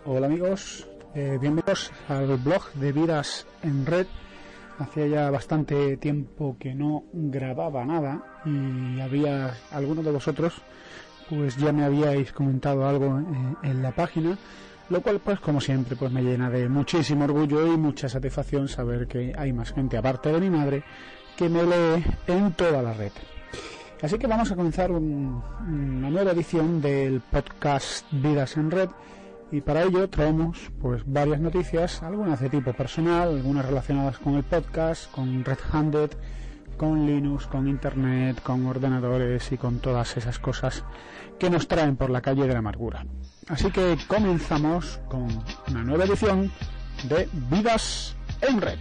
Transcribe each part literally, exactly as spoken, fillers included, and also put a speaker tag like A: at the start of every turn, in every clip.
A: Hola amigos, eh, bienvenidos al blog de Vidas en Red. Hacía ya bastante tiempo que no grababa nada y había algunos de vosotros pues ya me habíais comentado algo en, en la página, lo cual pues como siempre pues me llena de muchísimo orgullo y mucha satisfacción saber que hay más gente aparte de mi madre que me lee en toda la red. Así que vamos a comenzar un, una nueva edición del podcast Vidas en Red. Y para ello traemos pues varias noticias, algunas de tipo personal, algunas relacionadas con el podcast, con Red Handed, con Linux, con Internet, con ordenadores y con todas esas cosas que nos traen por la calle de la amargura. Así que comenzamos con una nueva edición de Vidas en Red.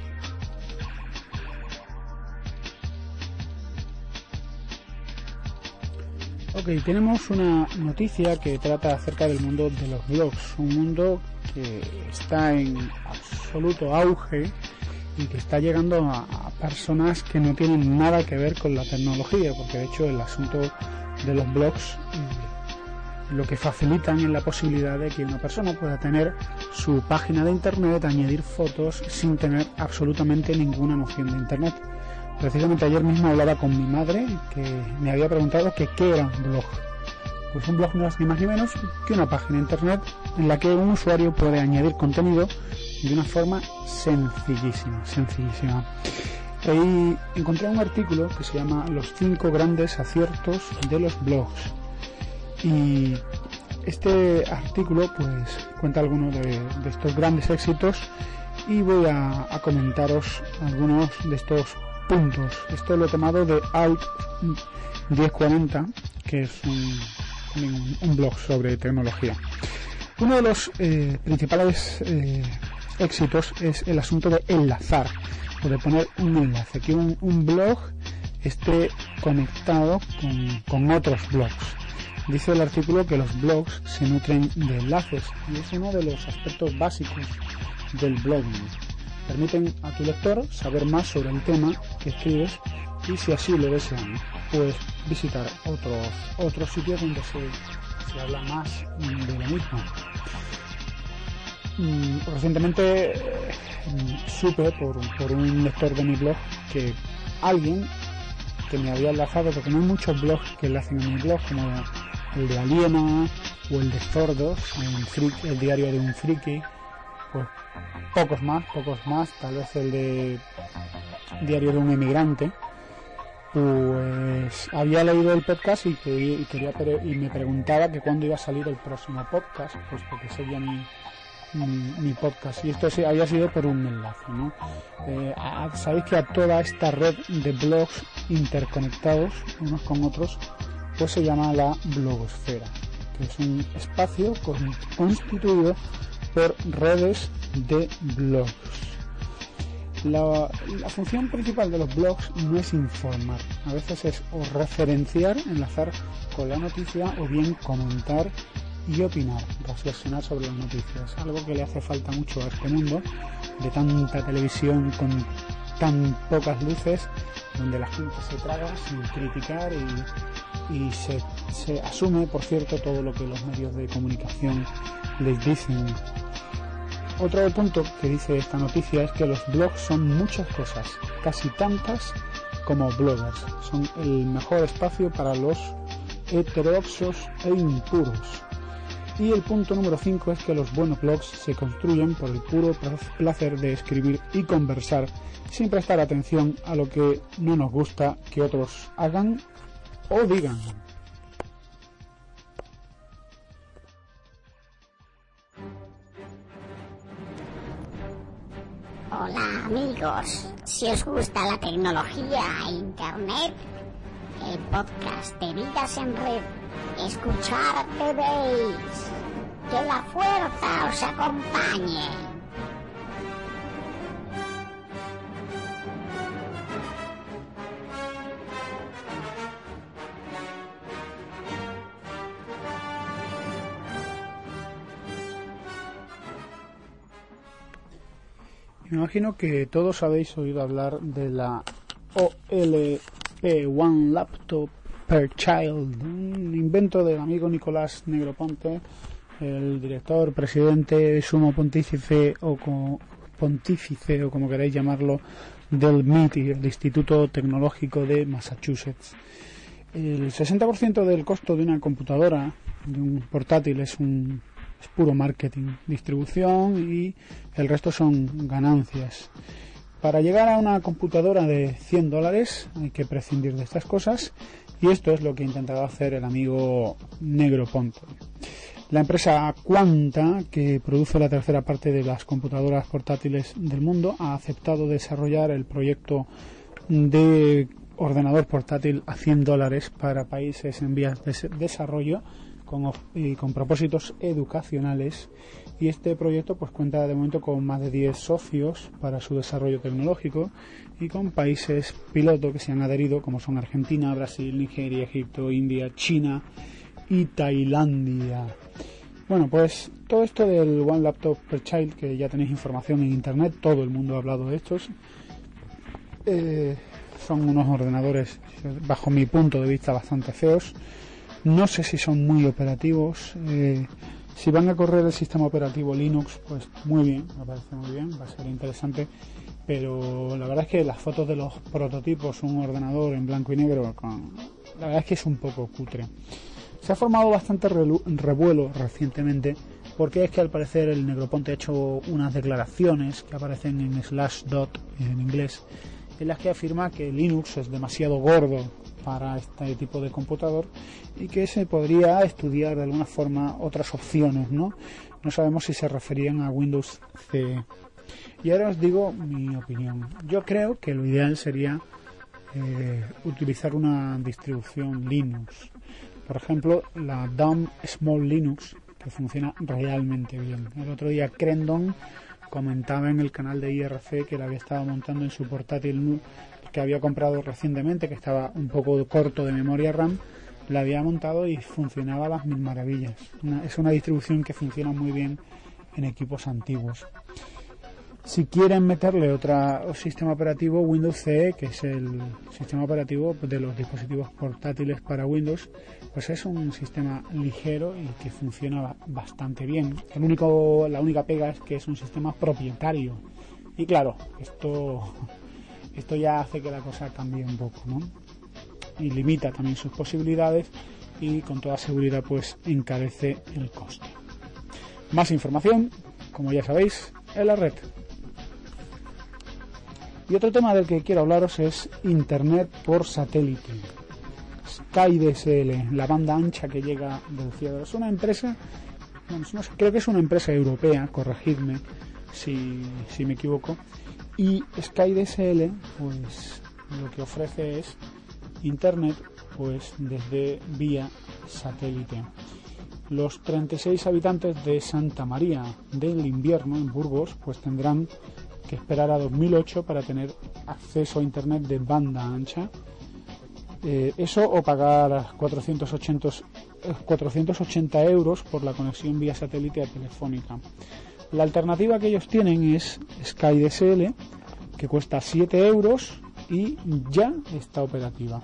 A: Ok, tenemos una noticia que trata acerca del mundo de los blogs, un mundo que está en absoluto auge y que está llegando a, a personas que no tienen nada que ver con la tecnología, porque de hecho el asunto de los blogs eh, lo que facilitan es la posibilidad de que una persona pueda tener su página de internet, añadir fotos sin tener absolutamente ninguna noción de internet. Precisamente ayer mismo hablaba con mi madre que me había preguntado que qué era un blog. Pues un blog no es ni más ni menos que una página de internet en la que un usuario puede añadir contenido de una forma sencillísima, sencillísima. Y encontré un artículo que se llama Los cinco grandes aciertos de los blogs. Y este artículo pues cuenta algunos de, de estos grandes éxitos y voy a, a comentaros algunos de estos puntos. Esto lo he tomado de Alt diez cuarenta, que es un, un, un blog sobre tecnología. Uno de los eh, principales eh, éxitos es el asunto de enlazar o de poner un enlace, que un, un blog esté conectado con, con otros blogs. Dice el artículo que los blogs se nutren de enlaces y es uno de los aspectos básicos del blogging. Permiten a tu lector saber más sobre el tema que escribes y si así lo desean, puedes visitar otros otros sitios donde se, se habla más de lo mismo. Mm, recientemente eh, supe por, por un lector de mi blog que alguien que me había enlazado, porque no hay muchos blogs que enlacen a mi blog, como el de Aliena o el de Zordos, el, friki, el diario de un friki, pues pocos más, pocos más, tal vez el de Diario de un Emigrante. Pues había leído el podcast y, que, y quería y me preguntaba que cuándo iba a salir el próximo podcast, pues porque sería mi, mi, mi podcast, y esto se, había sido por un enlace, ¿no? Eh, a, sabéis que a toda esta red de blogs interconectados unos con otros pues se llama la blogosfera, que es un espacio con, constituido por redes de blogs. La, la función principal de los blogs no es informar, a veces es o referenciar, enlazar con la noticia, o bien comentar y opinar, reflexionar sobre las noticias, algo que le hace falta mucho a este mundo de tanta televisión con tan pocas luces, donde la gente se traga sin criticar y, y se, se asume, por cierto, todo lo que los medios de comunicación les dicen. Otro punto que dice esta noticia es que los blogs son muchas cosas, casi tantas como bloggers. Son el mejor espacio para los heterodoxos e impuros. Y el punto número cinco es que los buenos blogs se construyen por el puro placer de escribir y conversar, sin prestar atención a lo que no nos gusta que otros hagan o digan.
B: Hola amigos, si os gusta la tecnología e internet, el podcast de Vidas en Red, escuchar debéis. Que la fuerza os acompañe.
A: Me imagino que todos habéis oído hablar de la O L P One Laptop per Child, un invento del amigo Nicolás Negroponte, el director, presidente, sumo pontífice o como, pontífice o como queráis llamarlo, del M I T, el Instituto Tecnológico de Massachusetts. El sesenta por ciento del costo de una computadora, de un portátil, es un es puro marketing, distribución, y el resto son ganancias. Para llegar a una computadora de cien dólares hay que prescindir de estas cosas, y esto es lo que ha intentado hacer el amigo Negroponte. La empresa Quanta, que produce la tercera parte de las computadoras portátiles del mundo, ha aceptado desarrollar el proyecto de ordenador portátil a cien dólares para países en vías de desarrollo con, y con propósitos educacionales, y este proyecto pues cuenta de momento con más de diez socios para su desarrollo tecnológico y con países piloto que se han adherido, como son Argentina, Brasil, Nigeria, Egipto, India, China y Tailandia. Bueno, pues todo esto del One Laptop Per Child, que ya tenéis información en internet, todo el mundo ha hablado de estos, eh, son unos ordenadores, bajo mi punto de vista, bastante feos. No sé si son muy operativos. Eh, si van a correr el sistema operativo Linux, pues muy bien, me parece muy bien, va a ser interesante. Pero la verdad es que las fotos de los prototipos, un ordenador en blanco y negro, con, la verdad es que es un poco cutre. Se ha formado bastante revuelo recientemente, porque es que al parecer el Negroponte ha hecho unas declaraciones que aparecen en Slashdot en inglés, en las que afirma que Linux es demasiado gordo para este tipo de computador y que se podría estudiar de alguna forma otras opciones, ¿no? No sabemos si se referían a Windows C E. Y ahora os digo mi opinión. Yo creo que lo ideal sería eh, utilizar una distribución Linux. Por ejemplo, la D O M Small Linux, que funciona realmente bien. El otro día Crendon comentaba en el canal de I R C que la había estado montando en su portátil que había comprado recientemente, que estaba un poco corto de memoria RAM, la había montado y funcionaba a las mil maravillas. Una, es una distribución que funciona muy bien en equipos antiguos. Si quieren meterle otro sistema operativo, Windows C E, que es el sistema operativo de los dispositivos portátiles para Windows, pues es un sistema ligero y que funciona bastante bien. El único, la única pega es que es un sistema propietario. Y claro, esto, esto ya hace que la cosa cambie un poco, ¿no? Y limita también sus posibilidades y con toda seguridad pues encarece el coste. Más información, como ya sabéis, en la red. Y otro tema del que quiero hablaros es Internet por satélite. SkyDSL, la banda ancha que llega del cielo. Es una empresa, bueno, no sé, creo que es una empresa europea, corregidme si, si me equivoco. Y SkyDSL, pues lo que ofrece es Internet pues desde vía satélite. Los treinta y seis habitantes de Santa María del Invierno, en Burgos, pues tendrán que esperar a dos mil ocho para tener acceso a internet de banda ancha. Eh, eso o pagar cuatrocientos ochenta euros por la conexión vía satélite a Telefónica. La alternativa que ellos tienen es SkyDSL, que cuesta siete euros y ya está operativa.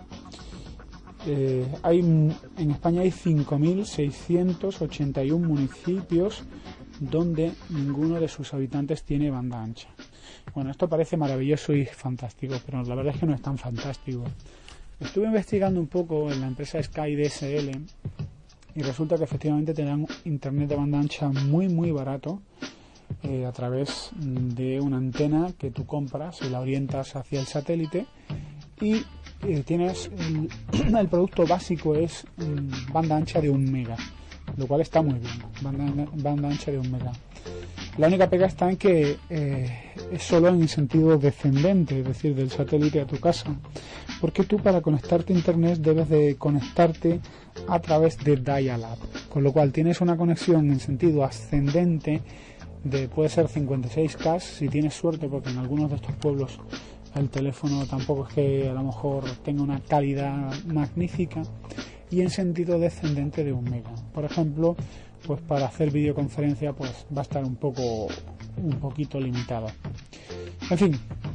A: Eh, hay en España hay cinco mil seiscientos ochenta y uno municipios donde ninguno de sus habitantes tiene banda ancha. Bueno, esto parece maravilloso y fantástico, pero la verdad es que no es tan fantástico. Estuve investigando un poco en la empresa SkyDSL y resulta que efectivamente te dan internet de banda ancha muy muy barato eh, a través de una antena que tú compras y la orientas hacia el satélite y eh, tienes el, el producto básico es mm, banda ancha de un mega, lo cual está muy bien, banda, banda ancha de un mega. La única pega está en que eh, es solo en sentido descendente, es decir, del satélite a tu casa, porque tú para conectarte a internet debes de conectarte a través de dial-up, con lo cual tienes una conexión en sentido ascendente de puede ser cincuenta y seis K si tienes suerte, porque en algunos de estos pueblos el teléfono tampoco es que a lo mejor tenga una calidad magnífica, y en sentido descendente de un mega. Por ejemplo, pues para hacer videoconferencia pues va a estar un poco un poquito limitado. En fin,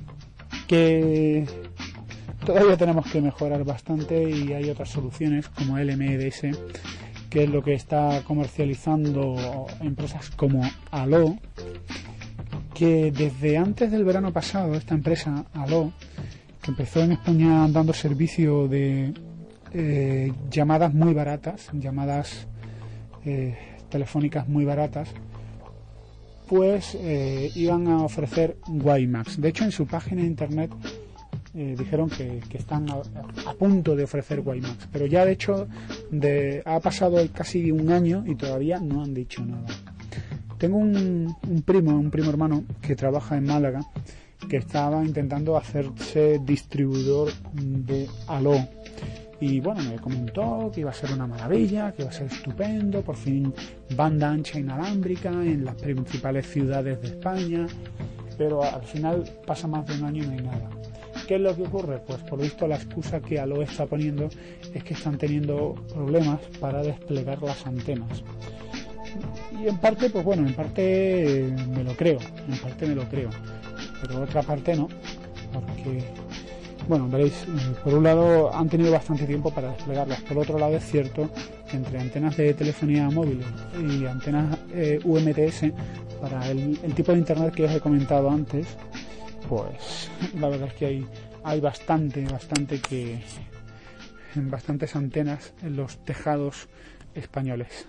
A: que todavía tenemos que mejorar bastante y hay otras soluciones como el M D S que es lo que está comercializando empresas como Allo, que desde antes del verano pasado esta empresa Allo, que empezó en España dando servicio de eh, llamadas muy baratas, llamadas eh, telefónicas muy baratas, pues eh, iban a ofrecer WiMAX. De hecho, en su página de internet eh, dijeron que, que están a, a punto de ofrecer WiMAX, pero ya de hecho de, ha pasado casi un año y todavía no han dicho nada. Tengo un, un primo, un primo hermano que trabaja en Málaga, que estaba intentando hacerse distribuidor de Allo. Y bueno, me comentó que iba a ser una maravilla, que iba a ser estupendo, por fin banda ancha inalámbrica en las principales ciudades de España, pero al final pasa más de un año y no hay nada. ¿Qué es lo que ocurre? Pues por lo visto la excusa que Allo está poniendo es que están teniendo problemas para desplegar las antenas. Y en parte, pues bueno, en parte me lo creo, en parte me lo creo, pero otra parte no, porque... Bueno, veréis, por un lado han tenido bastante tiempo para desplegarlas, por otro lado es cierto que entre antenas de telefonía móvil y antenas eh, U M T S para el, el tipo de internet que os he comentado antes, pues la verdad es que hay, hay bastante, bastante que, bastantes antenas en los tejados españoles.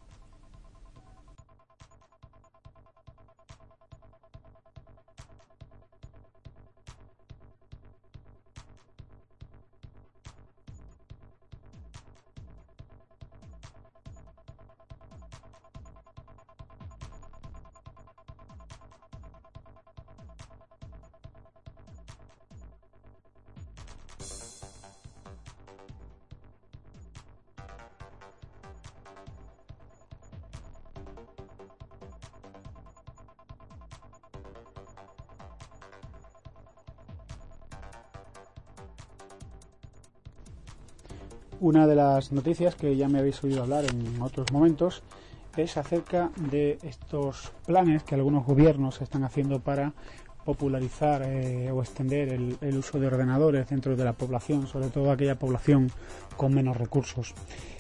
A: Una de las noticias que ya me habéis oído hablar en otros momentos es acerca de estos planes que algunos gobiernos están haciendo para popularizar eh, o extender el, el uso de ordenadores dentro de la población, sobre todo aquella población con menos recursos.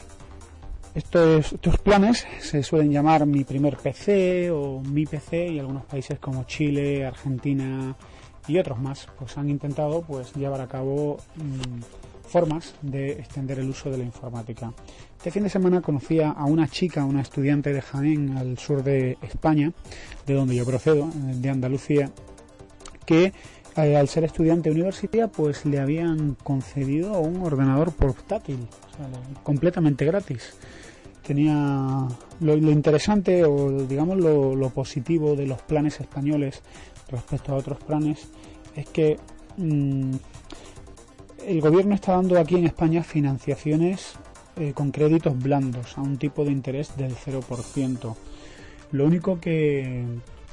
A: Estos, estos planes se suelen llamar Mi Primer P C o Mi P C, y algunos países como Chile, Argentina y otros más pues han intentado pues llevar a cabo mmm, formas de extender el uso de la informática. Este fin de semana conocía a una chica, una estudiante de Jaén, al sur de España, de donde yo procedo, de Andalucía, que eh, al ser estudiante universitaria pues le habían concedido un ordenador portátil, o sea, completamente gratis. Tenía lo, lo interesante o digamos lo, lo positivo de los planes españoles respecto a otros planes es que mmm, el gobierno está dando aquí en España financiaciones eh, con créditos blandos a un tipo de interés del cero por ciento. Lo único que,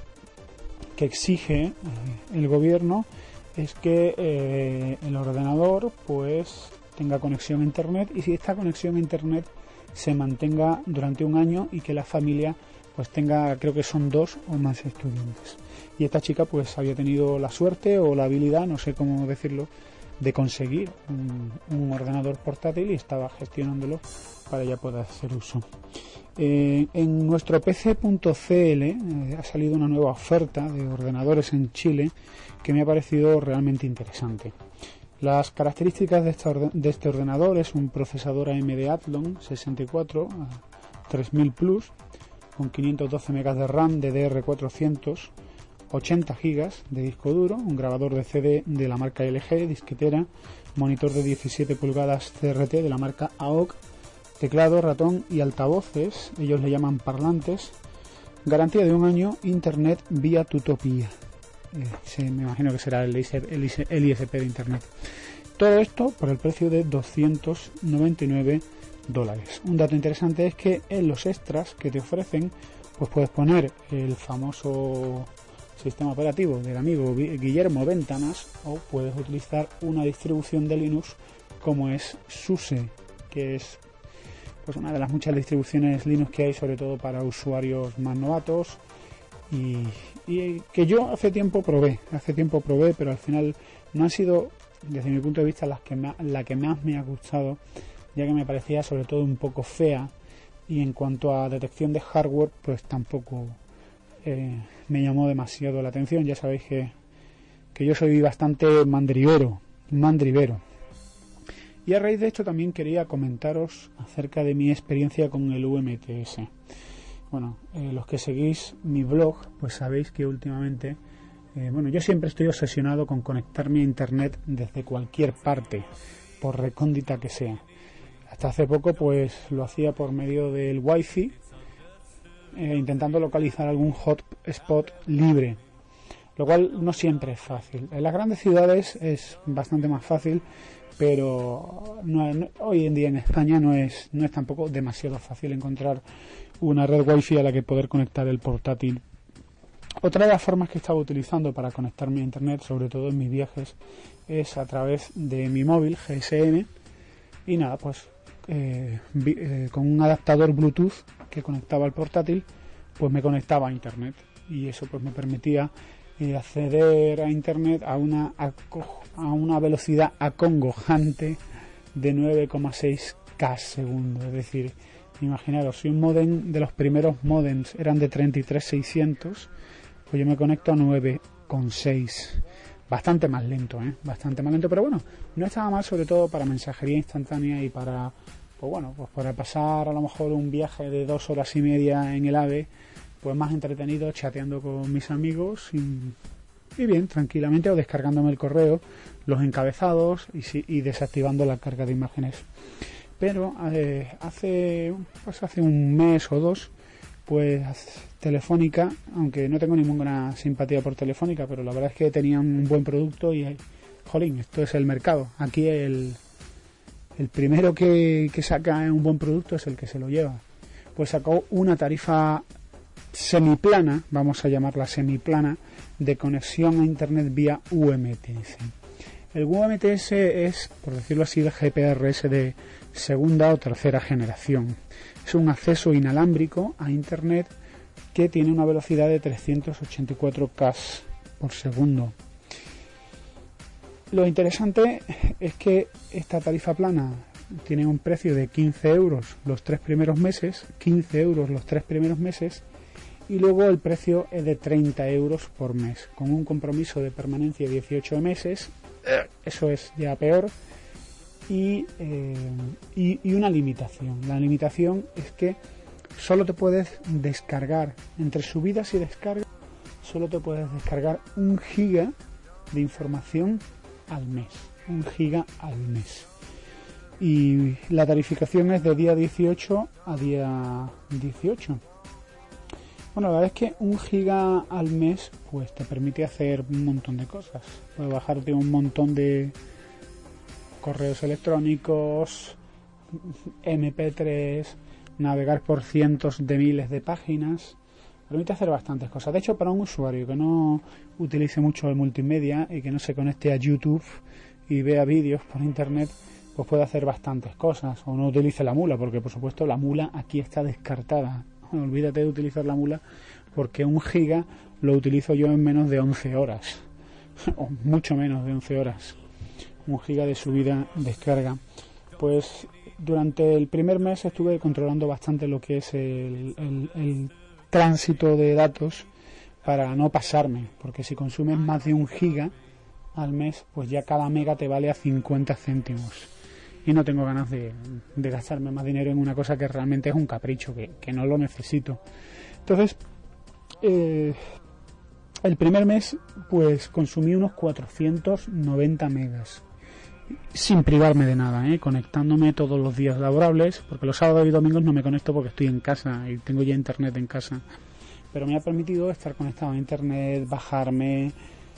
A: que exige eh, el gobierno es que eh, el ordenador pues tenga conexión a internet, y si esta conexión a internet se mantenga durante un año y que la familia pues tenga, creo que son dos o más estudiantes. Y esta chica pues había tenido la suerte o la habilidad, no sé cómo decirlo, de conseguir un, un ordenador portátil y estaba gestionándolo para ya poder hacer uso. Eh, en nuestro P C punto C L eh, ha salido una nueva oferta de ordenadores en Chile que me ha parecido realmente interesante. Las características de, esta orden, de este ordenador es un procesador A M D Athlon sesenta y cuatro tres mil Plus con quinientos doce megas de RAM D D R cuatrocientos, ochenta gigas de disco duro, un grabador de C D de la marca L G, disquetera, monitor de diecisiete pulgadas C R T de la marca A O C, teclado, ratón y altavoces, ellos le llaman parlantes, garantía de un año, internet vía Tutopía. Eh, sí, me imagino que será el, el, el I S P de internet. Todo esto por el precio de doscientos noventa y nueve dólares. Un dato interesante es que en los extras que te ofrecen pues puedes poner el famoso sistema operativo del amigo Guillermo Ventanas, o puedes utilizar una distribución de Linux como es SUSE, que es pues una de las muchas distribuciones Linux que hay, sobre todo para usuarios más novatos, y, y que yo hace tiempo probé, hace tiempo probé, pero al final no han sido, desde mi punto de vista, las que me, la que más me ha gustado, ya que me parecía sobre todo un poco fea y en cuanto a detección de hardware, pues tampoco eh, me llamó demasiado la atención. Ya sabéis que, que yo soy bastante mandrivero, mandrivero. Y a raíz de esto también quería comentaros acerca de mi experiencia con el U M T S. Bueno, eh, los que seguís mi blog, pues sabéis que últimamente, eh, bueno, yo siempre estoy obsesionado con conectarme a internet desde cualquier parte, por recóndita que sea. Hasta hace poco, pues lo hacía por medio del Wi-Fi, eh, intentando localizar algún hotspot libre, lo cual no siempre es fácil. En las grandes ciudades es bastante más fácil, pero no, no, hoy en día en España no es, no es tampoco demasiado fácil encontrar una red Wi-Fi a la que poder conectar el portátil. Otra de las formas que estaba utilizando para conectarme a internet, sobre todo en mis viajes, es a través de mi móvil G S M, y nada, pues eh, vi, eh, con un adaptador Bluetooth que conectaba al portátil, pues me conectaba a internet, y eso pues me permitía eh, acceder a internet a una a, a una velocidad acongojante de nueve coma seis K segundo. Es decir, imaginaros, si un modem de los primeros modems eran de treinta y tres mil seiscientos, pues yo me conecto a nueve coma seis. Bastante más lento, ¿eh? Bastante más lento, pero bueno, no estaba mal, sobre todo para mensajería instantánea y para, pues bueno, pues para pasar a lo mejor un viaje de dos horas y media en el AVE, pues más entretenido, chateando con mis amigos y, y bien, tranquilamente, o descargándome el correo, los encabezados y, sí, y desactivando la carga de imágenes. Pero eh, hace, pues hace un mes o dos, pues Telefónica, aunque no tengo ninguna simpatía por Telefónica, pero la verdad es que tenían un buen producto y, jolín, esto es el mercado. Aquí el, el primero que, que saca un buen producto es el que se lo lleva. Pues sacó una tarifa semiplana, vamos a llamarla semiplana, de conexión a internet vía U M T S. El U M T S es, por decirlo así, el G P R S de segunda o tercera generación. Es un acceso inalámbrico a internet que tiene una velocidad de trescientos ochenta y cuatro K por segundo. Lo interesante es que esta tarifa plana tiene un precio de quince euros los tres primeros meses, quince euros los tres primeros meses, y luego el precio es de treinta euros por mes, con un compromiso de permanencia de dieciocho meses, eso es ya peor, y, eh, y, y una limitación. La limitación es que solo te puedes descargar, entre subidas y descargas, solo te puedes descargar un giga de información al mes, un giga al mes. Y la tarificación es de día dieciocho a día dieciocho. Bueno, la verdad es que un giga al mes pues te permite hacer un montón de cosas. Puedes bajarte un montón de correos electrónicos, eme pe tres, navegar por cientos de miles de páginas. Permite hacer bastantes cosas. De hecho, para un usuario que no utilice mucho el multimedia y que no se conecte a YouTube y vea vídeos por internet, pues puede hacer bastantes cosas. O no utilice la mula, porque por supuesto la mula aquí está descartada. Olvídate de utilizar la mula, porque un giga lo utilizo yo en menos de once horas, o mucho menos de once horas. Un giga de subida, descarga. Pues durante el primer mes estuve controlando bastante lo que es el, el, el tránsito de datos para no pasarme, porque si consumes más de un giga al mes, pues ya cada mega te vale a cincuenta céntimos. Y no tengo ganas de, de gastarme más dinero en una cosa que realmente es un capricho, que, que no lo necesito. Entonces, eh, el primer mes pues consumí unos cuatrocientos noventa megas, sin privarme de nada, ¿eh? Conectándome todos los días laborables, porque los sábados y domingos no me conecto porque estoy en casa y tengo ya internet en casa. Pero me ha permitido estar conectado a internet, bajarme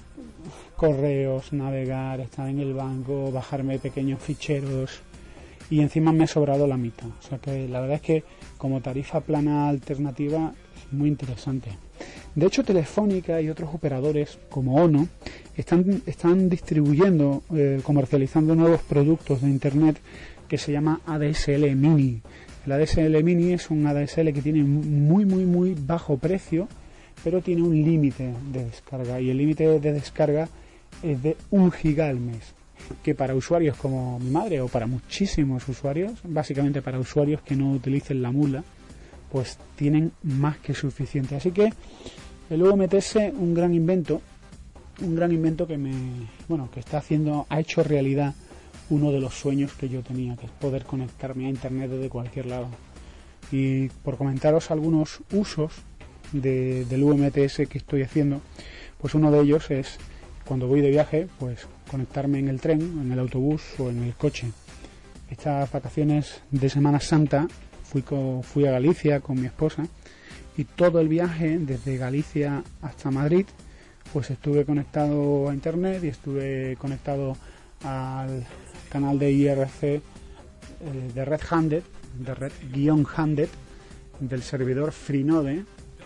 A: correos, navegar, estar en el banco, bajarme pequeños ficheros, y encima me ha sobrado la mitad. O sea que la verdad es que como tarifa plana alternativa es muy interesante. De hecho, Telefónica y otros operadores como ONO están, están distribuyendo, eh, comercializando nuevos productos de internet que se llama A D S L Mini. El A D S L Mini es un A D S L que tiene muy muy muy bajo precio, pero tiene un límite de descarga, y el límite de descarga es de un giga al mes, que para usuarios como mi madre, o para muchísimos usuarios, básicamente para usuarios que no utilicen la mula, pues tienen más que suficiente. Así que el U M T S, un gran invento, un gran invento que me, bueno, que está haciendo, ha hecho realidad uno de los sueños que yo tenía, que es poder conectarme a internet desde cualquier lado. Y por comentaros algunos usos de, del U M T S que estoy haciendo, pues uno de ellos es cuando voy de viaje, pues conectarme en el tren, en el autobús o en el coche. Estas vacaciones de Semana Santa fui, con, fui a Galicia con mi esposa y todo el viaje desde Galicia hasta Madrid pues estuve conectado a internet y estuve conectado al canal de I R C eh, de Red Handed, de Red-Handed, del servidor Freenode,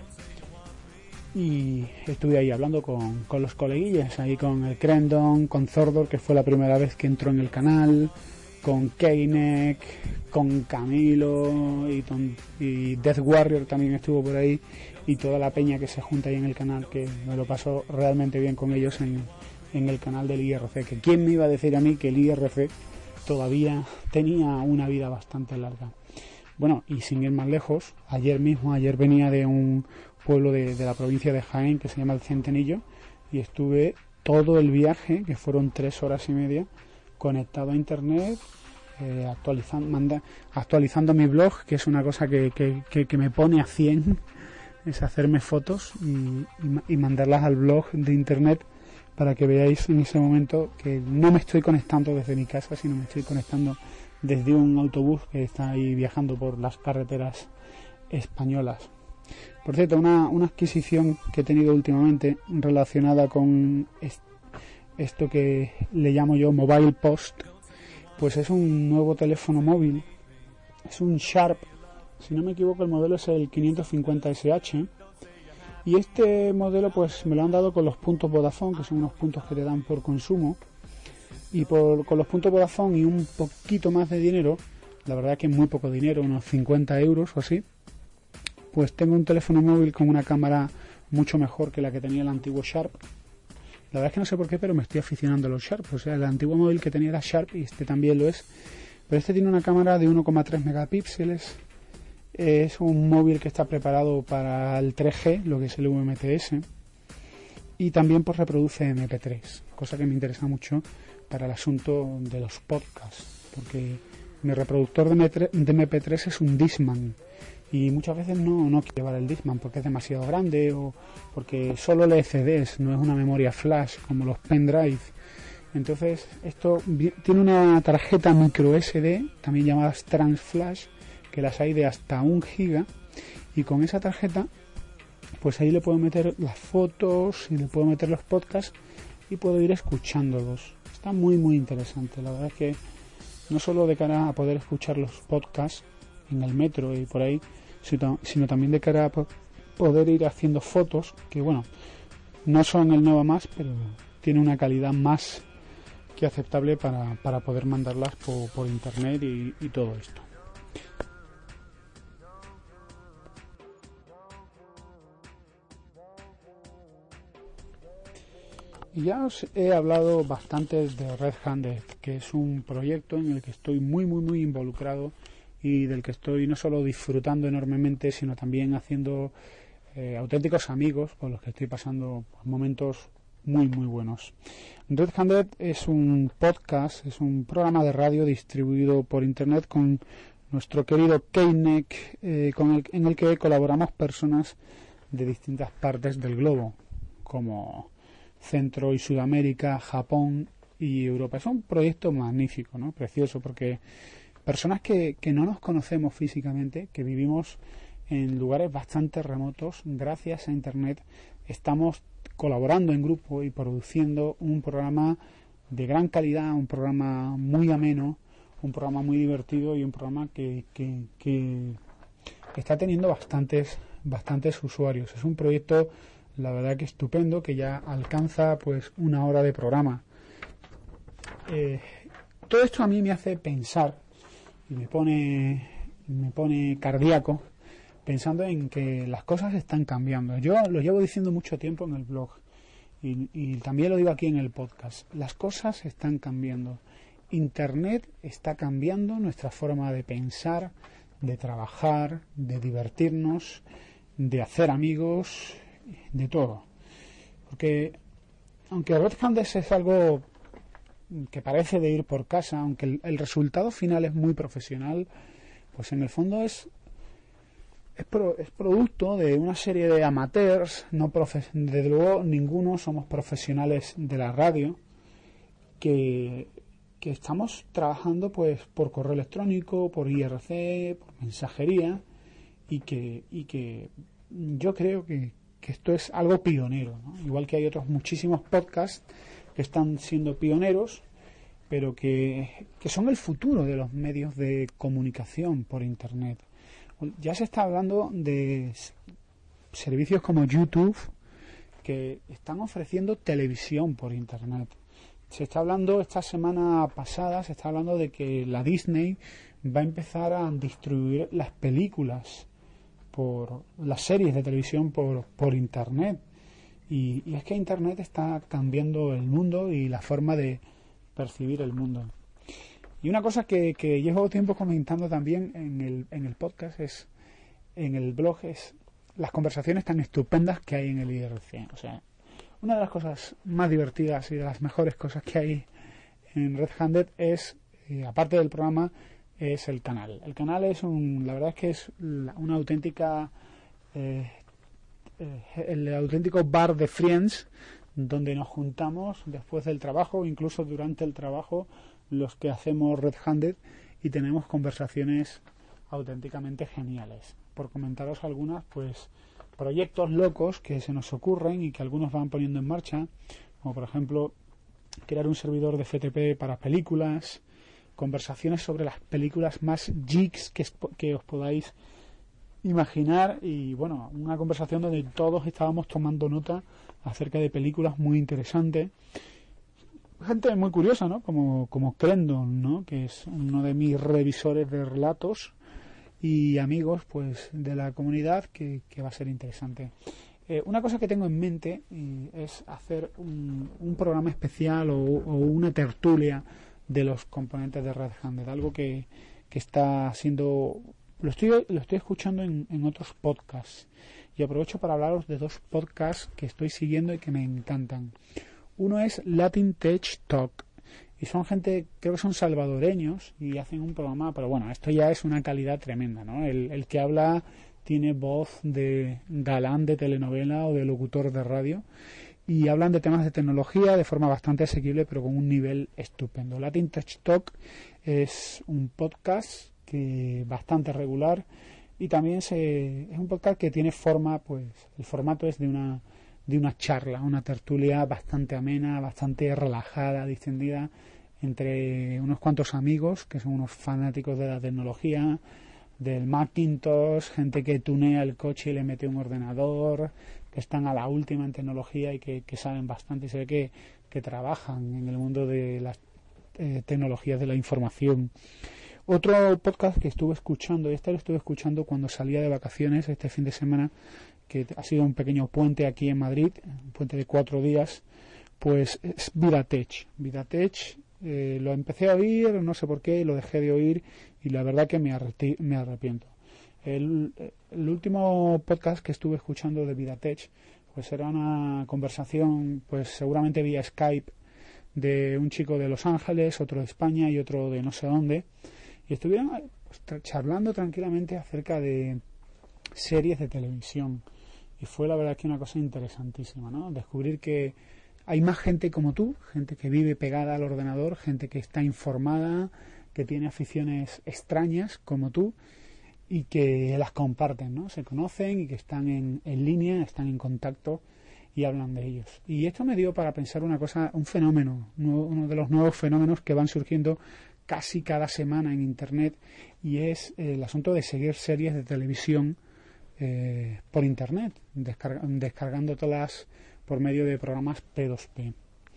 A: y estuve ahí hablando con, con los coleguillas, ahí con el Crendon, con Zordor, que fue la primera vez que entró en el canal, con Keinek, con Camilo y, ton, y Death Warrior también estuvo por ahí, y toda la peña que se junta ahí en el canal, que me lo paso realmente bien con ellos en, en el canal del I R C, que quién me iba a decir a mí que el I R C todavía tenía una vida bastante larga. Bueno, y sin ir más lejos, ayer mismo, ayer venía de un pueblo de, de la provincia de Jaén que se llama El Centenillo, y estuve todo el viaje, que fueron tres horas y media, conectado a internet, eh, actualizando, manda, actualizando mi blog, que es una cosa que, que, que, que me pone a cien, es hacerme fotos y, y, y mandarlas al blog de internet para que veáis en ese momento que no me estoy conectando desde mi casa, sino me estoy conectando desde un autobús que está ahí viajando por las carreteras españolas. Por cierto, una, una adquisición que he tenido últimamente relacionada con est- esto que le llamo yo Mobile Post, pues es un nuevo teléfono móvil, es un Sharp, si no me equivoco el modelo es el quinientos cincuenta ese hache, y este modelo pues me lo han dado con los puntos Vodafone, que son unos puntos que te dan por consumo, y por, con los puntos Vodafone y un poquito más de dinero, la verdad que es muy poco dinero, unos cincuenta euros o así, pues tengo un teléfono móvil con una cámara mucho mejor que la que tenía el antiguo Sharp. La verdad es que no sé por qué, pero me estoy aficionando a los Sharp. O sea, el antiguo móvil que tenía era Sharp y este también lo es. Pero este tiene una cámara de uno coma tres megapíxeles. Es un móvil que está preparado para el tres G, lo que es el U M T S. Y también pues reproduce eme pe tres, cosa que me interesa mucho para el asunto de los podcasts. Porque mi reproductor de eme pe tres es un Discman. Y muchas veces no, no quiero llevar el Discman porque es demasiado grande o porque solo lee ce des, no es una memoria flash como los pendrive. Entonces esto tiene una tarjeta micro ese de, también llamadas transflash, que las hay de hasta un giga, y con esa tarjeta pues ahí le puedo meter las fotos y le puedo meter los podcasts y puedo ir escuchándolos. Está muy muy interesante, la verdad es que no solo de cara a poder escuchar los podcasts en el metro y por ahí, sino, sino también de cara a poder ir haciendo fotos que, bueno, no son el nuevo más, pero tiene una calidad más que aceptable para, para poder mandarlas por, por internet y, y todo esto. Y ya os he hablado bastante de Red-Handed, que es un proyecto en el que estoy muy muy muy involucrado y del que estoy no solo disfrutando enormemente, sino también haciendo eh, auténticos amigos con los que estoy pasando momentos muy muy buenos. Red-Handed es un podcast, es un programa de radio distribuido por internet con nuestro querido Keinek, eh, con el, en el que colaboramos personas de distintas partes del globo, como Centro y Sudamérica, Japón y Europa. Es un proyecto magnífico, ¿no? Precioso, porque personas que, que no nos conocemos físicamente, que vivimos en lugares bastante remotos, gracias a internet estamos colaborando en grupo y produciendo un programa de gran calidad, un programa muy ameno, un programa muy divertido y un programa que, que, que está teniendo bastantes, bastantes usuarios. Es un proyecto, la verdad que estupendo, que ya alcanza pues una hora de programa. Eh, todo esto a mí me hace pensar y me pone me pone cardíaco pensando en que las cosas están cambiando. Yo lo llevo diciendo mucho tiempo en el blog y, y también lo digo aquí en el podcast. Las cosas están cambiando. Internet está cambiando nuestra forma de pensar, de trabajar, de divertirnos, de hacer amigos, de todo. Porque aunque Red Handed es algo que parece de ir por casa, aunque el, el resultado final es muy profesional, pues en el fondo es es, pro, es producto de una serie de amateurs, no profe, desde luego ninguno somos profesionales de la radio, que, que estamos trabajando pues por correo electrónico, por I R C, por mensajería, y que, y que yo creo que, que esto es algo pionero, ¿no? Igual que hay otros muchísimos podcasts que están siendo pioneros, pero que, que son el futuro de los medios de comunicación por Internet. Ya se está hablando de servicios como YouTube que están ofreciendo televisión por Internet. Se está hablando, esta semana pasada, se está hablando de que la Disney va a empezar a distribuir las películas, por las series de televisión por, por Internet. Y, y es que Internet está cambiando el mundo y la forma de percibir el mundo. Y una cosa que, que llevo tiempo comentando también en el, en el podcast, es en el blog, es las conversaciones tan estupendas que hay en el I R C. O sea, una de las cosas más divertidas y de las mejores cosas que hay en Red Handed es, eh, aparte del programa, es el canal. El canal es un, la verdad es que es la, una auténtica, eh, eh, el auténtico bar de friends, donde nos juntamos después del trabajo, incluso durante el trabajo, los que hacemos Red Handed, y tenemos conversaciones auténticamente geniales. Por comentaros algunas, pues proyectos locos que se nos ocurren y que algunos van poniendo en marcha, como por ejemplo crear un servidor de F T P para películas, conversaciones sobre las películas más geeks que, que os podáis imaginar, y bueno, una conversación donde todos estábamos tomando nota acerca de películas muy interesantes. Gente muy curiosa, ¿no? Como, como Crendon, ¿no? Que es uno de mis revisores de relatos y amigos, pues, de la comunidad, que, que va a ser interesante. Eh, una cosa que tengo en mente eh, es hacer un, un programa especial o, o una tertulia de los componentes de Red Handed, algo que, que está siendo, lo estoy, lo estoy escuchando en, en otros podcasts, y aprovecho para hablaros de dos podcasts que estoy siguiendo y que me encantan. Uno es Latin Tech Talk, y son gente, creo que son salvadoreños, y hacen un programa, pero bueno, esto ya es una calidad tremenda, ¿no? El, el que habla tiene voz de galán de telenovela o de locutor de radio, y hablan de temas de tecnología de forma bastante asequible, pero con un nivel estupendo. Latin Tech Talk es un podcast que bastante regular, y también se, es un podcast que tiene forma, pues el formato es de una de una charla, una tertulia bastante amena, bastante relajada, distendida entre unos cuantos amigos que son unos fanáticos de la tecnología, del Macintosh, gente que tunea el coche y le mete un ordenador, que están a la última en tecnología y que, que saben bastante, y se ve que, que trabajan en el mundo de las eh, tecnologías de la información. Otro podcast que estuve escuchando, y este lo estuve escuchando cuando salía de vacaciones este fin de semana, que ha sido un pequeño puente aquí en Madrid, un puente de cuatro días, pues es VidaTech. VidaTech eh, lo empecé a oír, no sé por qué, lo dejé de oír, y la verdad que me, arreti- me arrepiento. El, el último podcast que estuve escuchando de VidaTech, pues era una conversación, pues seguramente vía Skype, de un chico de Los Ángeles, otro de España y otro de no sé dónde, y estuvieron pues, tra- charlando tranquilamente acerca de series de televisión. Y fue la verdad que una cosa interesantísima, ¿no? Descubrir que hay más gente como tú, gente que vive pegada al ordenador, gente que está informada, que tiene aficiones extrañas como tú, y que las comparten, ¿no? Se conocen y que están en, en línea, están en contacto y hablan de ellos. Y esto me dio para pensar una cosa, un fenómeno, uno de los nuevos fenómenos que van surgiendo casi cada semana en Internet, y es el asunto de seguir series de televisión Eh, por internet, descarga, descargándotelas por medio de programas P dos P.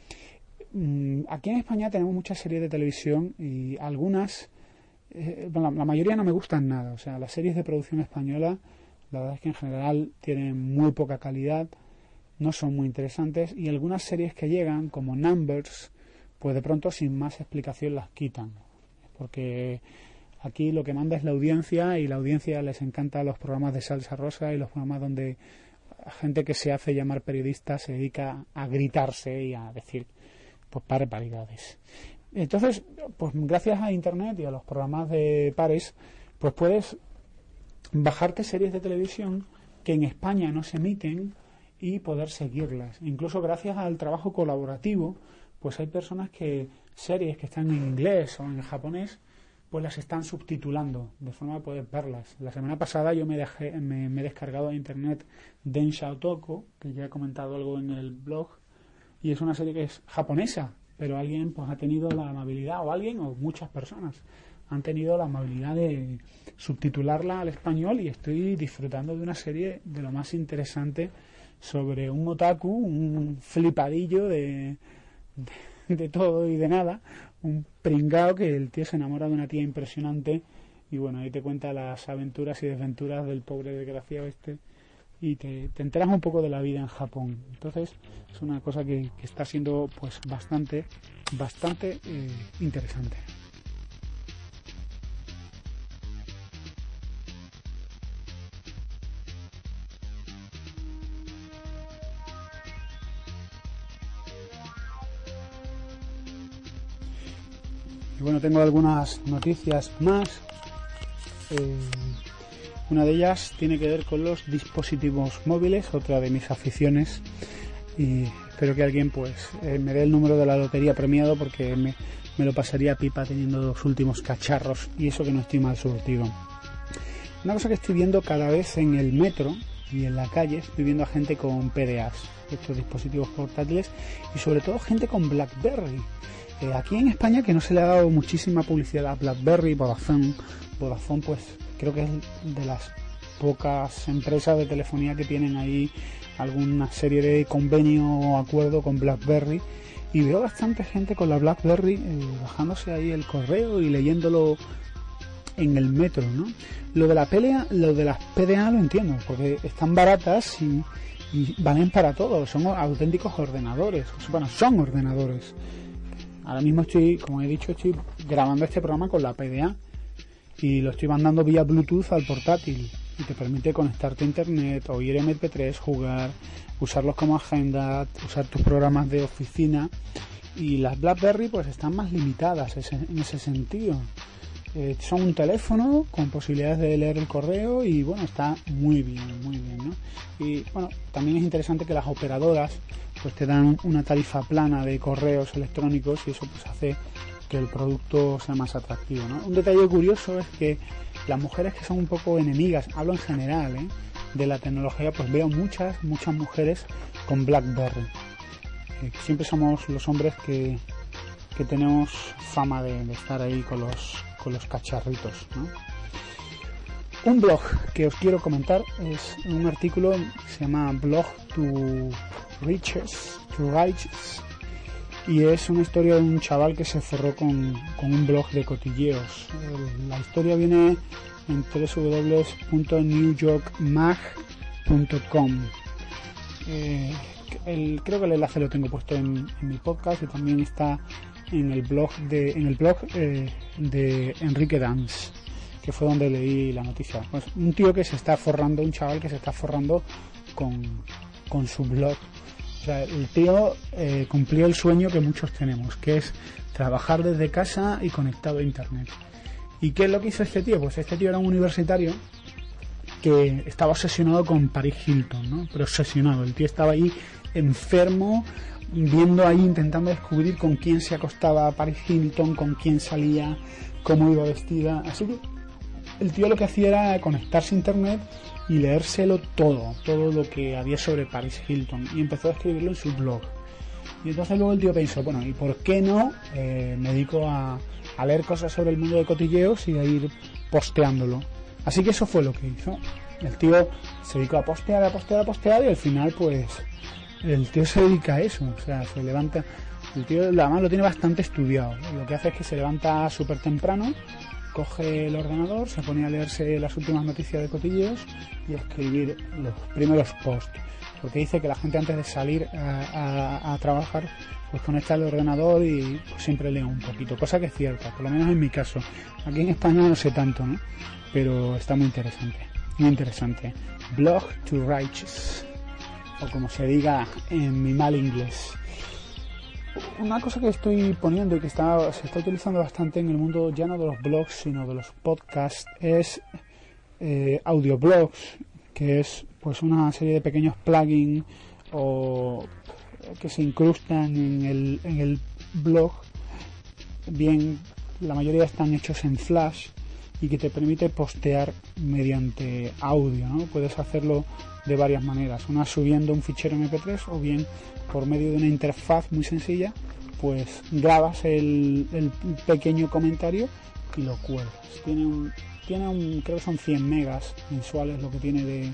A: Mm, aquí en España tenemos muchas series de televisión, y algunas, eh, la, la mayoría no me gustan nada. O sea, las series de producción española, la verdad es que en general tienen muy poca calidad, no son muy interesantes, y algunas series que llegan, como Numbers, pues de pronto sin más explicación las quitan, porque Aquí lo que manda es la audiencia, y la audiencia les encanta los programas de salsa rosa y los programas donde gente que se hace llamar periodista se dedica a gritarse y a decir pues barbaridades. Entonces, pues gracias a internet y a los programas de pares, pues puedes bajarte series de televisión que en España no se emiten y poder seguirlas. Incluso gracias al trabajo colaborativo, pues hay personas que series que están en inglés o en japonés, pues las están subtitulando, de forma que puedes verlas. La semana pasada yo me, dejé, me, me he descargado de internet Densha Otoko, que ya he comentado algo en el blog, y es una serie que es japonesa, pero alguien pues ha tenido la amabilidad, o alguien o muchas personas han tenido la amabilidad de subtitularla al español, y estoy disfrutando de una serie de lo más interesante sobre un otaku, un flipadillo de, de, de todo y de nada, un pringao que el tío se enamora de una tía impresionante, y bueno, ahí te cuenta las aventuras y desventuras del pobre desgraciado este, y te, te enteras un poco de la vida en Japón. Entonces es una cosa que, que está siendo pues bastante bastante eh, interesante. Y bueno, tengo algunas noticias más. Eh, una de ellas tiene que ver con los dispositivos móviles, otra de mis aficiones, y espero que alguien pues eh, me dé el número de la lotería premiado, porque me, me lo pasaría pipa teniendo los últimos cacharros, y eso que no estoy mal surtido. Una cosa que estoy viendo cada vez en el metro y en la calle, estoy viendo a gente con P D As, estos dispositivos portátiles, y sobre todo gente con BlackBerry. Eh, aquí en España, que no se le ha dado muchísima publicidad a BlackBerry, Vodafone, Vodafone pues creo que es de las pocas empresas de telefonía que tienen ahí alguna serie de convenio o acuerdo con BlackBerry, y veo bastante gente con la BlackBerry eh, bajándose ahí el correo y leyéndolo en el metro, ¿no? Lo de la pelea, lo de las P D A lo entiendo, porque están baratas y, y valen para todo, son auténticos ordenadores, bueno, son ordenadores. Ahora mismo estoy, como he dicho, estoy grabando este programa con la P D A y lo estoy mandando vía Bluetooth al portátil, y te permite conectarte a internet, oír eme pe tres, jugar, usarlos como agenda, usar tus programas de oficina. Y las BlackBerry pues están más limitadas en ese sentido. Eh, son un teléfono con posibilidades de leer el correo, y bueno, está muy bien, muy bien, ¿no? Y bueno, también es interesante que las operadoras pues te dan una tarifa plana de correos electrónicos, y eso pues hace que el producto sea más atractivo, ¿no? Un detalle curioso es que las mujeres que son un poco enemigas, hablo en general, ¿eh?, de la tecnología, pues veo muchas, muchas mujeres con BlackBerry. Eh, siempre somos los hombres que, que tenemos fama de, de estar ahí con los, con los cacharritos, ¿no? Un blog que os quiero comentar es un artículo que se llama Blog to Riches, to Riches, y es una historia de un chaval que se forró con, con un blog de cotilleos. La historia viene en doble u doble u doble u punto new york mag punto com. Eh, el, creo que el enlace lo tengo puesto en, en mi podcast, y también está en el blog de en el blog eh, de Enrique Dans, que fue donde leí la noticia. Pues un tío que se está forrando, un chaval que se está forrando con, con su blog. O sea, el tío eh, cumplió el sueño que muchos tenemos, que es trabajar desde casa y conectado a internet. ¿Y qué es lo que hizo este tío? Pues este tío era un universitario que estaba obsesionado con Paris Hilton, ¿no? Pero obsesionado. El tío estaba ahí enfermo, viendo ahí, intentando descubrir con quién se acostaba Paris Hilton, con quién salía, cómo iba vestida. Así que el tío lo que hacía era conectarse a internet y leérselo todo, todo lo que había sobre Paris Hilton, y empezó a escribirlo en su blog. Y entonces luego el tío pensó, bueno, ¿y por qué no eh, me dedico a, a leer cosas sobre el mundo de cotilleos y a ir posteándolo? Así que eso fue lo que hizo. El tío se dedicó a postear, a postear, a postear, y al final pues el tío se dedica a eso. O sea, se levanta, el tío además lo tiene bastante estudiado. Lo que hace es que se levanta súper temprano, coge el ordenador, se pone a leerse las últimas noticias de cotilleos y a escribir los primeros posts, porque dice que la gente antes de salir a, a, a trabajar pues conecta el ordenador y pues, siempre lee un poquito, cosa que es cierta, por lo menos en mi caso. Aquí en España no sé tanto, ¿no? Pero está muy interesante, muy interesante. Blog to Riches, o como se diga en mi mal inglés. Una cosa que estoy poniendo y que está, se está utilizando bastante en el mundo ya no de los blogs sino de los podcasts es eh, audioblogs, que es pues una serie de pequeños plugins o que se incrustan en el, en el blog. Bien, la mayoría están hechos en Flash y que te permite postear mediante audio, ¿no? Puedes hacerlo de varias maneras, una subiendo un fichero eme pe tres o bien por medio de una interfaz muy sencilla, pues grabas el, el pequeño comentario y lo cuelgas. Tiene un, tiene un, creo que son cien megas mensuales lo que tiene de,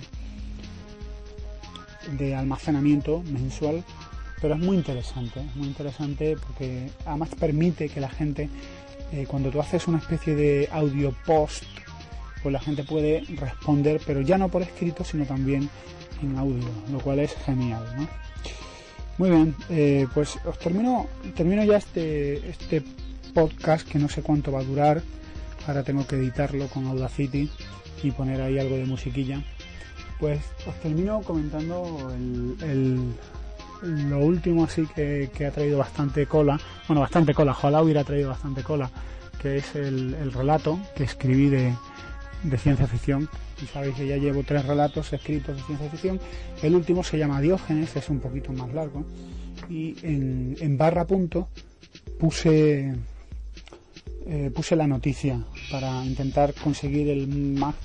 A: de almacenamiento mensual, pero es muy interesante, es muy interesante porque además permite que la gente, eh, cuando tú haces una especie de audio post, pues la gente puede responder, pero ya no por escrito, sino también en audio, lo cual es genial, ¿no? Muy bien, eh, pues os termino termino ya este este podcast, que no sé cuánto va a durar. Ahora tengo que editarlo con Audacity y poner ahí algo de musiquilla. Pues os termino comentando el, el, lo último así que, que ha traído bastante cola. Bueno, bastante cola, ojalá hubiera traído bastante cola, que es el, el relato que escribí de, de ciencia ficción. Y sabéis que ya llevo tres relatos escritos de ciencia ficción. El último se llama Diógenes, es un poquito más largo. Y en, en barra punto puse eh, puse la noticia para intentar conseguir el, ma-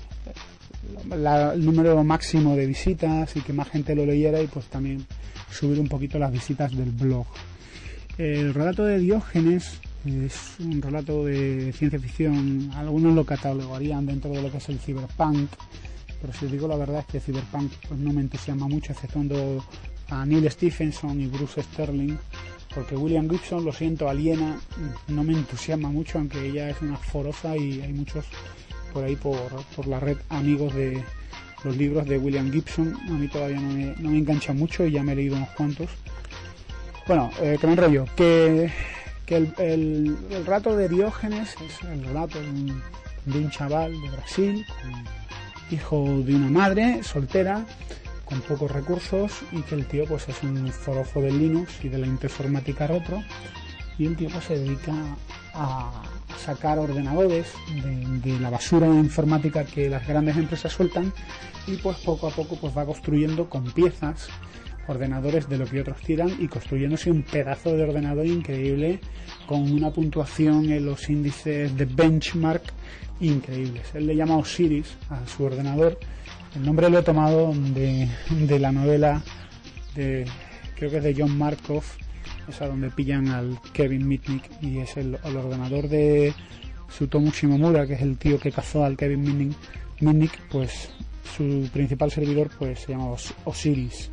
A: la, el número máximo de visitas y que más gente lo leyera, y pues también subir un poquito las visitas del blog. El relato de Diógenes es un relato de ciencia ficción. Algunos lo catalogarían dentro de lo que es el cyberpunk, pero si os digo la verdad es que el cyberpunk pues no me entusiasma mucho, exceptuando a Neil Stephenson y Bruce Sterling, porque William Gibson, lo siento, Aliena no me entusiasma mucho, aunque ella es una forosa y hay muchos por ahí por, por la red amigos de los libros de William Gibson. A mí todavía no me, no me engancha mucho y ya me he leído unos cuantos. Bueno, eh, que me enrollo, que que el, el, el relato de Diógenes es el relato de un, de un chaval de Brasil, con, hijo de una madre soltera, con pocos recursos, y que el tío pues es un forofo del Linux y de la informática retro, y el tío pues se dedica a sacar ordenadores de, de la basura de informática que las grandes empresas sueltan, y pues poco a poco pues va construyendo con piezas ordenadores de lo que otros tiran y construyéndose un pedazo de ordenador increíble con una puntuación en los índices de benchmark increíbles. Él le llama Osiris a su ordenador. El nombre lo he tomado de, de la novela de, creo que es de John Markov, esa donde pillan al Kevin Mitnick, y es el, el ordenador de Tsutomu Shimomura, que es el tío que cazó al Kevin Mitnick, Mitnick, pues su principal servidor pues se llama Os- Osiris.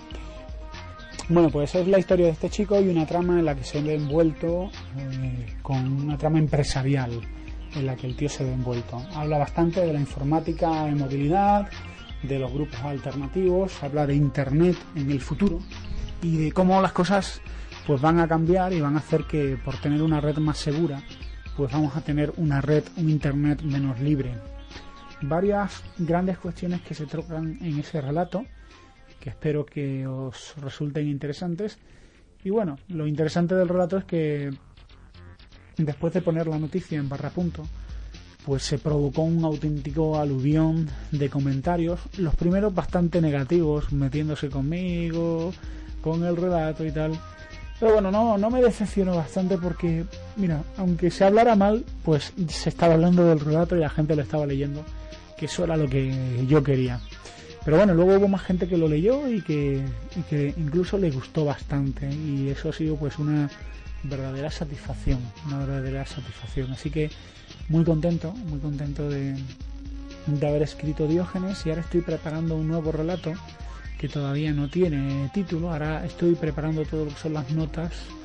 A: Bueno, pues es la historia de este chico y una trama en la que se ve envuelto, eh, con una trama empresarial en la que el tío se ve envuelto. Habla bastante de la informática en movilidad, de los grupos alternativos, habla de internet en el futuro y de cómo las cosas pues van a cambiar y van a hacer que, por tener una red más segura, pues vamos a tener una red, un internet menos libre. Varias grandes cuestiones que se tocan en ese relato, que espero que os resulten interesantes. Y bueno, lo interesante del relato es que después de poner la noticia en barra punto, pues se provocó un auténtico aluvión de comentarios, los primeros bastante negativos, metiéndose conmigo, con el relato y tal. Pero bueno, no, no me decepcionó bastante porque, mira, aunque se hablara mal, pues se estaba hablando del relato y la gente lo estaba leyendo, que eso era lo que yo quería. Pero bueno, luego hubo más gente que lo leyó y que, y que incluso le gustó bastante, y eso ha sido pues una verdadera satisfacción, una verdadera satisfacción. Así que muy contento, muy contento de, de haber escrito Diógenes, y ahora estoy preparando un nuevo relato que todavía no tiene título. Ahora estoy preparando todo lo que son las notas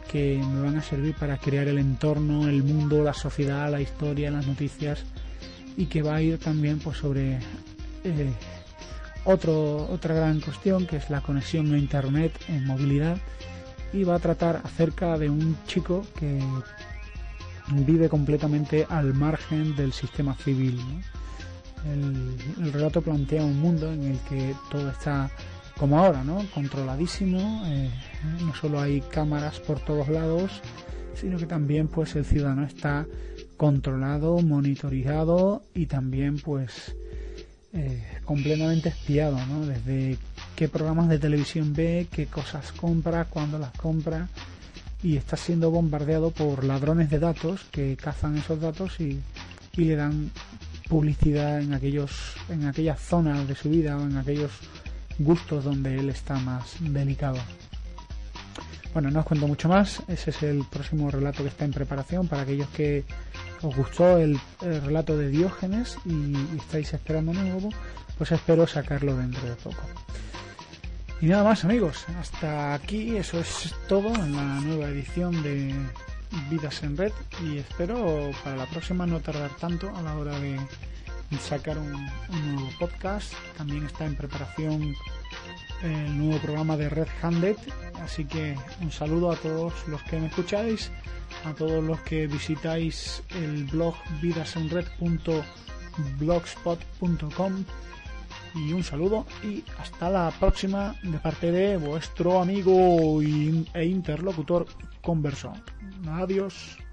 A: que me van a servir para crear el entorno, el mundo, la sociedad, la historia, las noticias, y que va a ir también pues sobre eh, otro, otra gran cuestión, que es la conexión a internet en movilidad, y va a tratar acerca de un chico que vive completamente al margen del sistema civil, ¿no? El, el relato plantea un mundo en el que todo está como ahora, ¿no? Controladísimo, eh, no solo hay cámaras por todos lados, sino que también pues el ciudadano está controlado, monitorizado y también pues eh, completamente espiado, ¿no? Desde qué programas de televisión ve, qué cosas compra, cuándo las compra, y está siendo bombardeado por ladrones de datos que cazan esos datos y, y le dan publicidad en aquellos en aquellas zonas de su vida o en aquellos gustos donde él está más delicado. Bueno, no os cuento mucho más. Ese es el próximo relato que está en preparación para aquellos que os gustó el, el relato de Diógenes y, y estáis esperando nuevo, pues espero sacarlo dentro de poco. Y nada más, amigos, hasta aquí eso es todo en la nueva edición de Vidas en Red, y espero para la próxima no tardar tanto a la hora de sacar un, un nuevo podcast. También está en preparación el nuevo programa de Red Handed, así que un saludo a todos los que me escucháis, a todos los que visitáis el blog vidasenred punto blogspot punto com, y un saludo y hasta la próxima de parte de vuestro amigo e interlocutor Converso. Adiós.